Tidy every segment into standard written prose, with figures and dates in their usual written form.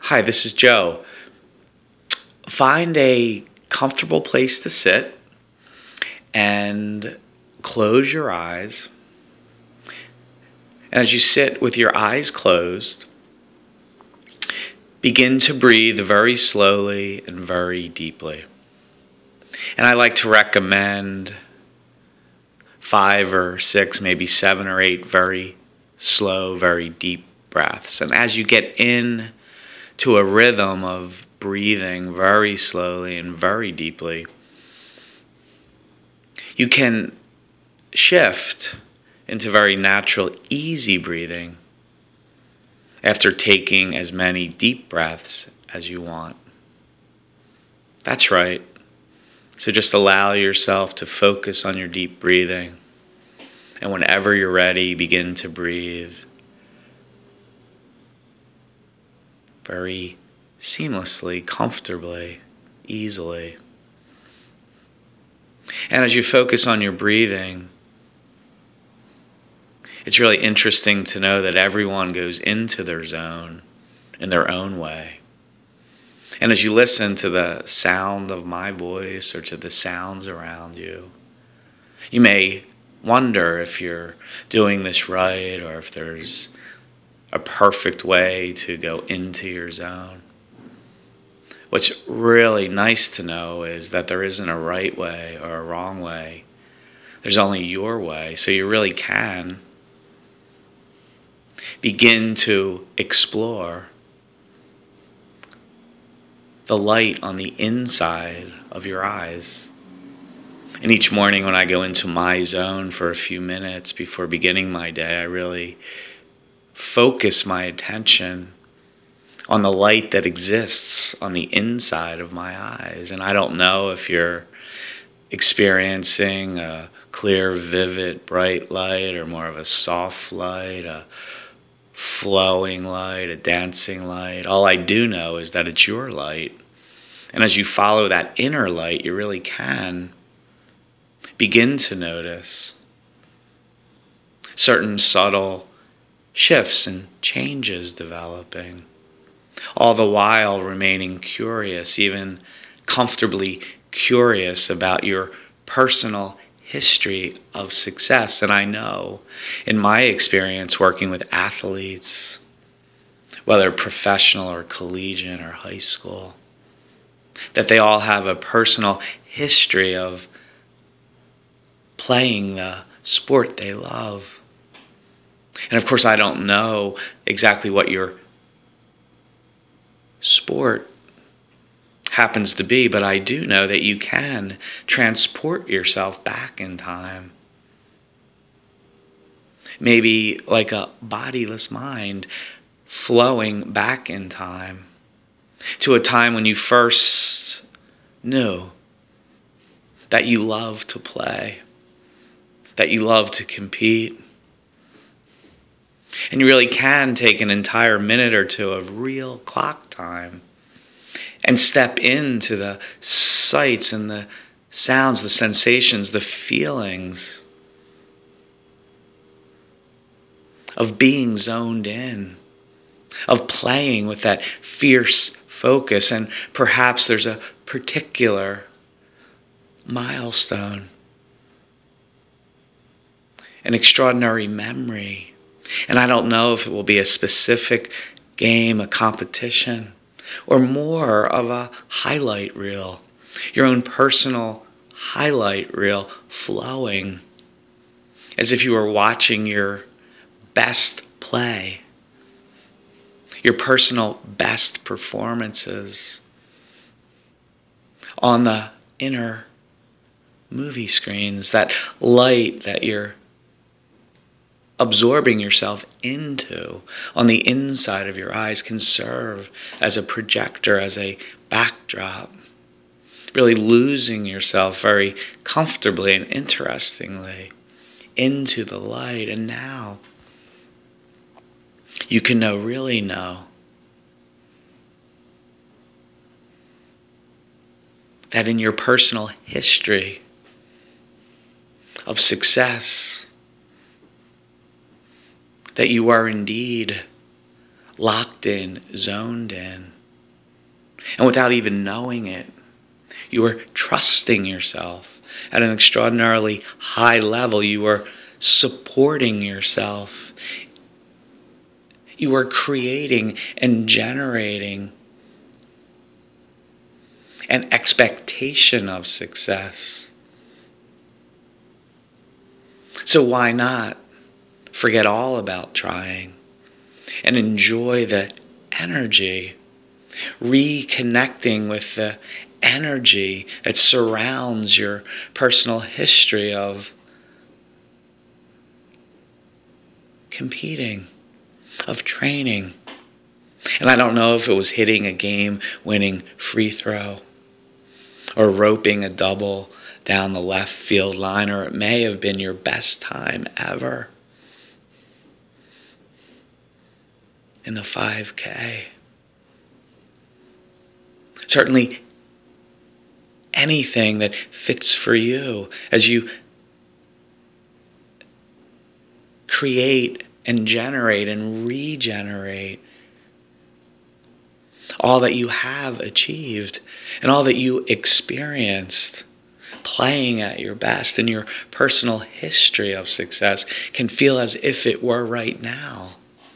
Hi, this is Joe. Find a comfortable place to sit and close your eyes. And as you sit with your eyes closed, begin to breathe very slowly and very deeply. And I like to recommend 5 or 6, maybe 7 or 8 very slow, very deep breaths. And as you get in to a rhythm of breathing very slowly and very deeply, you can shift into very natural, easy breathing after taking as many deep breaths as you want. That's right. So just allow yourself to focus on your deep breathing. And whenever you're ready, begin to breathe very seamlessly, comfortably, easily. And as you focus on your breathing, it's really interesting to know that everyone goes into their zone in their own way. And as you listen to the sound of my voice or to the sounds around you, you may wonder if you're doing this right or if there's a perfect way to go into your zone. What's really nice to know is that there isn't a right way or a wrong way. There's only your way, so you really can begin to explore the light on the inside of your eyes. And each morning when I go into my zone for a few minutes before beginning my day, I really focus my attention on the light that exists on the inside of my eyes. And I don't know if you're experiencing a clear, vivid, bright light or more of a soft light, a flowing light, a dancing light. All I do know is that it's your light. And as you follow that inner light, you really can begin to notice certain subtle shifts and changes developing, all the while remaining curious, even comfortably curious about your personal history of success. And I know in my experience working with athletes, whether professional or collegiate or high school, that they all have a personal history of playing the sport they love. And of course, I don't know exactly what your sport happens to be, but I do know that you can transport yourself back in time. Maybe like a bodiless mind flowing back in time to a time when you first knew that you loved to play, that you loved to compete. And you really can take an entire minute or two of real clock time and step into the sights and the sounds, the sensations, the feelings of being zoned in, of playing with that fierce focus. And perhaps there's a particular milestone, an extraordinary memory. And I don't know if it will be a specific game, a competition, or more of a highlight reel, your own personal highlight reel flowing as if you were watching your best play, your personal best performances on the inner movie screens, that light that you're absorbing yourself into on the inside of your eyes can serve as a projector, as a backdrop, really losing yourself very comfortably and interestingly into the light. And now you can really know that in your personal history of success, that you are indeed locked in, zoned in, And without even knowing it, you are trusting yourself at an extraordinarily high level. You are supporting yourself. You are creating and generating an expectation of success. So why not forget all about trying and enjoy the energy, reconnecting with the energy that surrounds your personal history of competing, of training. And I don't know if it was hitting a game-winning free throw or roping a double down the left field line, or it may have been your best time ever in the 5K. Certainly anything that fits for you as you create and generate and regenerate all that you have achieved and all that you experienced playing at your best, and your personal history of success can feel as if it were right now.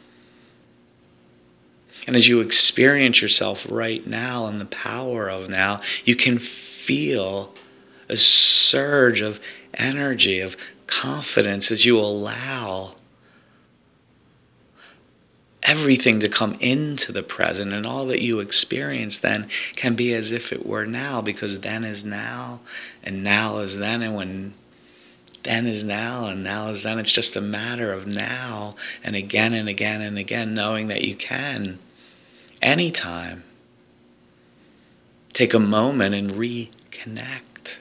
And as you experience yourself right now and the power of now, you can feel a surge of energy, of confidence as you allow everything to come into the present, and all that you experience then can be as if it were now, because then is now and now is then, and when then is now and now is then, it's just a matter of now and again and again and again, knowing that you can anytime take a moment and reconnect.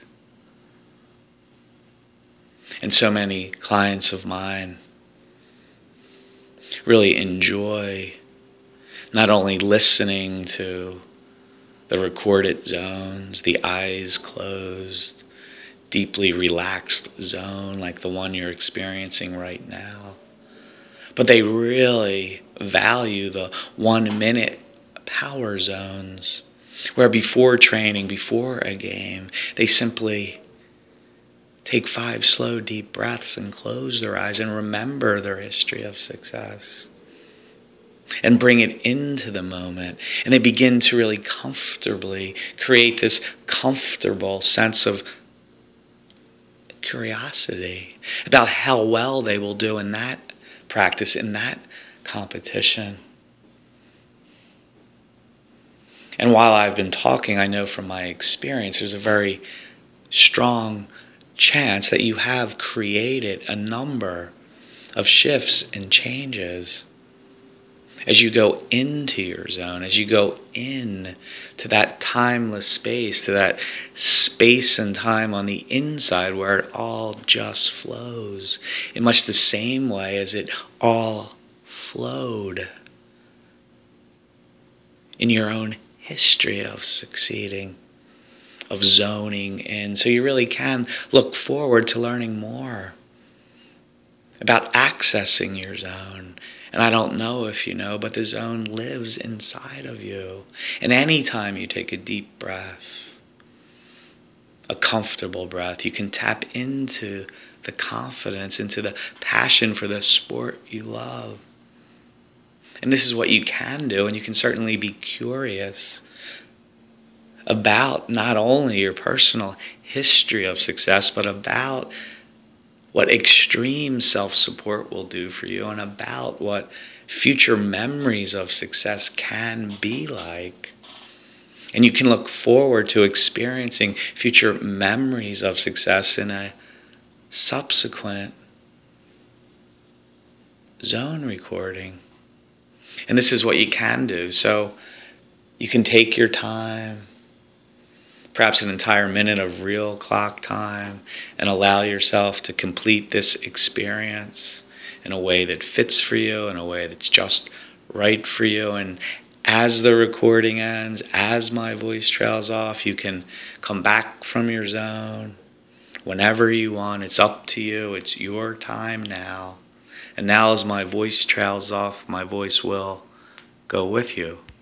And so many clients of mine really enjoy not only listening to the recorded zones, the eyes closed, deeply relaxed zone like the one you're experiencing right now, but they really value the 1 minute power zones where before training, before a game, they simply take 5 slow, deep breaths and close their eyes and remember their history of success and bring it into the moment. And they begin to really comfortably create this comfortable sense of curiosity about how well they will do in that practice, in that competition. And while I've been talking, I know from my experience, there's a very strong chance that you have created a number of shifts and changes as you go into your zone, as you go in to that timeless space, to that space and time on the inside where it all just flows in much the same way as it all flowed in your own history of succeeding, of zoning in. So you really can look forward to learning more about accessing your zone. And I don't know if you know, but the zone lives inside of you. And anytime you take a deep breath, a comfortable breath, you can tap into the confidence, into the passion for the sport you love. And this is what you can do, and you can certainly be curious about not only your personal history of success, but about what extreme self-support will do for you, and about what future memories of success can be like. And you can look forward to experiencing future memories of success in a subsequent zone recording. And this is what you can do. So you can take your time, perhaps an entire minute of real clock time, and allow yourself to complete this experience in a way that fits for you, in a way that's just right for you. And as the recording ends, as my voice trails off, you can come back from your zone whenever you want. It's up to you. It's your time now. And now as my voice trails off, my voice will go with you.